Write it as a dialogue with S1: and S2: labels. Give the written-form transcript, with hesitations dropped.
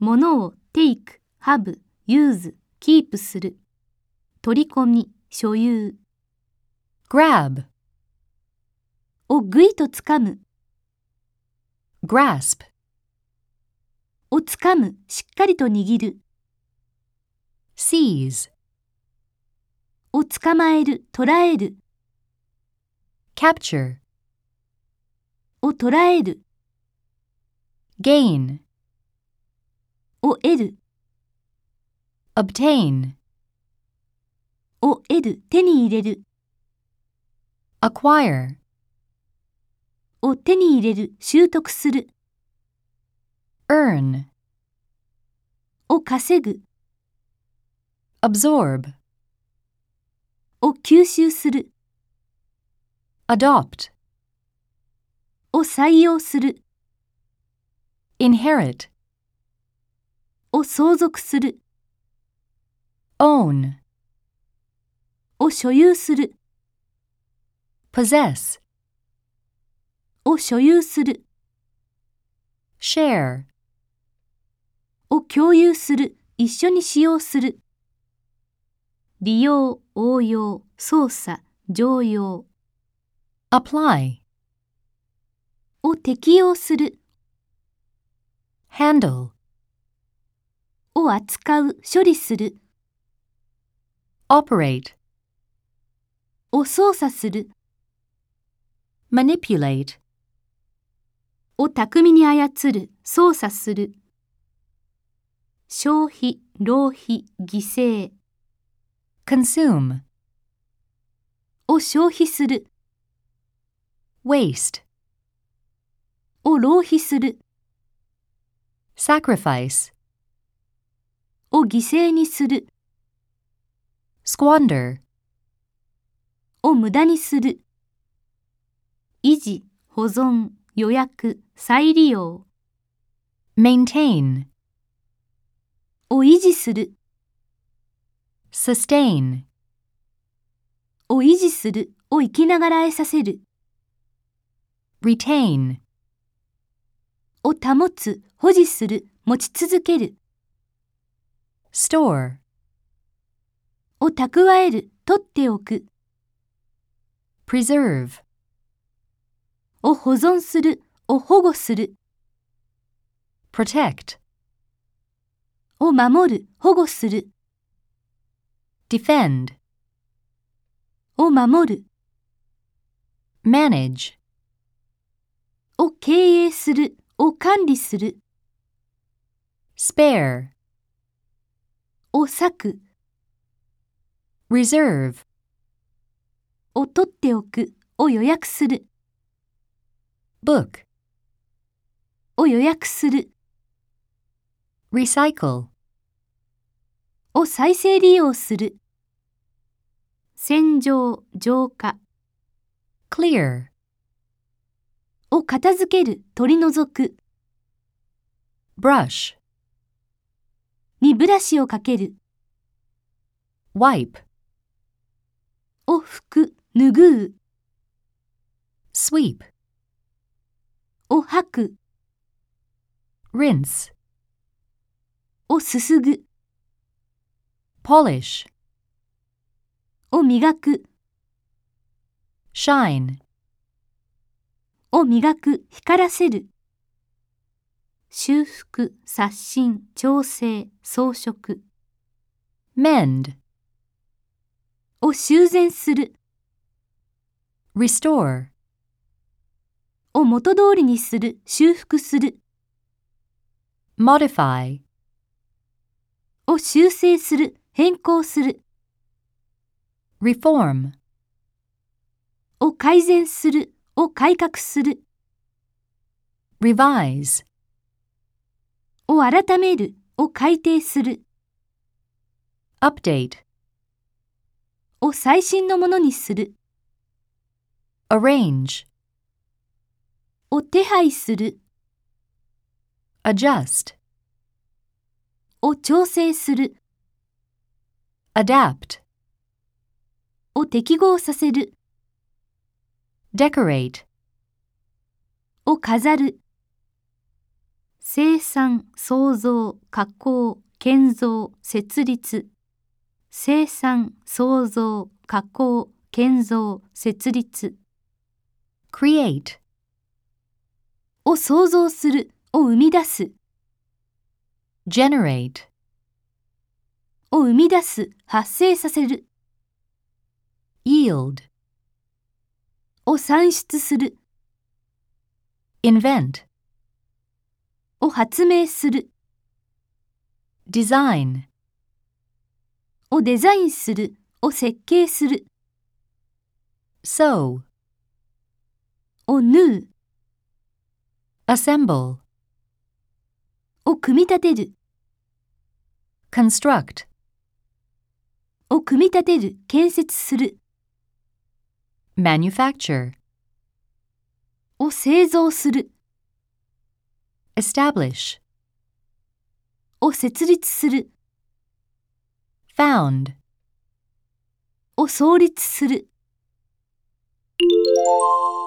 S1: 物を take、have、use、keep する。取り込み、所有。
S2: grab,
S1: をぐいとつかむ。
S2: grasp,
S1: をつかむ、しっかりと握る。
S2: seize,
S1: を捕まえる、捕らえる。
S2: capture,
S1: を捕らえる。
S2: gain,
S1: を得る。
S2: obtain,
S1: を得る、手に入れる。
S2: acquire,
S1: を手に入れる、習得する。
S2: earn,
S1: を稼ぐ。
S2: absorb,
S1: を吸収する。
S2: adopt,
S1: を採用する。
S2: inherit,
S1: を相続する。
S2: own,
S1: を所有する。
S2: possess,
S1: を所有する。
S2: share,
S1: を共有する、一緒に使用する。利用、応用、操作、常用。
S2: apply,
S1: を適用する。
S2: handle,
S1: を扱う、処理する。
S2: operate,
S1: を操作する。
S2: manipulate,
S1: を巧みに操る、操作する。消費、浪費、犠牲。
S2: consume,
S1: を消費する。
S2: waste,
S1: を浪費する。
S2: sacrifice,
S1: を犠牲にする。
S2: squander,
S1: を無駄にする。維持、保存、予約、再利用。
S2: maintain,
S1: を維持する。
S2: sustain,
S1: を維持する。を生きながらえさせる。
S2: retain,
S1: を保つ、保持する、持ち続ける。
S2: store,
S1: を蓄える、取っておく。
S2: preserve,
S1: を保存する、を保護する。
S2: protect,
S1: を守る、保護する。
S2: defend,
S1: を守る。
S2: manage,
S1: を経営する、を管理する。
S2: spare,
S1: を割く。
S2: reserve,
S1: を取っておく、を予約する。
S2: book,
S1: を予約する。
S2: recycle,
S1: を再生利用する。洗浄、浄化。
S2: clear,
S1: を片付ける、取り除く。
S2: brush,
S1: にブラシをかける。
S2: wipe,
S1: を拭く、拭う。
S2: sweep,
S1: を吐く。
S2: rinse,
S1: をすすぐ。
S2: polish,
S1: を磨く。
S2: shine,
S1: を磨く、光らせる。修復、刷新、調整、装飾。
S2: mend,
S1: を修繕する。
S2: restore,
S1: を元通りにする、修復する。
S2: modify,
S1: を修正する、変更する。
S2: reform,
S1: を改善する、を改革する。
S2: revise,
S1: を改める、を改定する。
S2: update,
S1: を最新のものにする。
S2: arrange,
S1: を手配する。
S2: adjust,
S1: を調整する。
S2: adapt,
S1: を適合させる。
S2: decorate,
S1: を飾る。 生産、創造、加工、建造、設立。生産、創造、加工、建造、設立。
S2: create,
S1: を創造する、を生み出す。
S2: generate,
S1: を生み出す、発生させる。
S2: yield,
S1: を算出する。
S2: invent,
S1: を発明する。
S2: design,
S1: をデザインする。を設計する。
S2: sew,
S1: を縫う。
S2: assemble,
S1: を組み立てる。
S2: construct,
S1: を組み立てる。建設する。
S2: manufacture,
S1: を製造する。
S2: establish,
S1: を設立する。
S2: found.
S1: を創立する。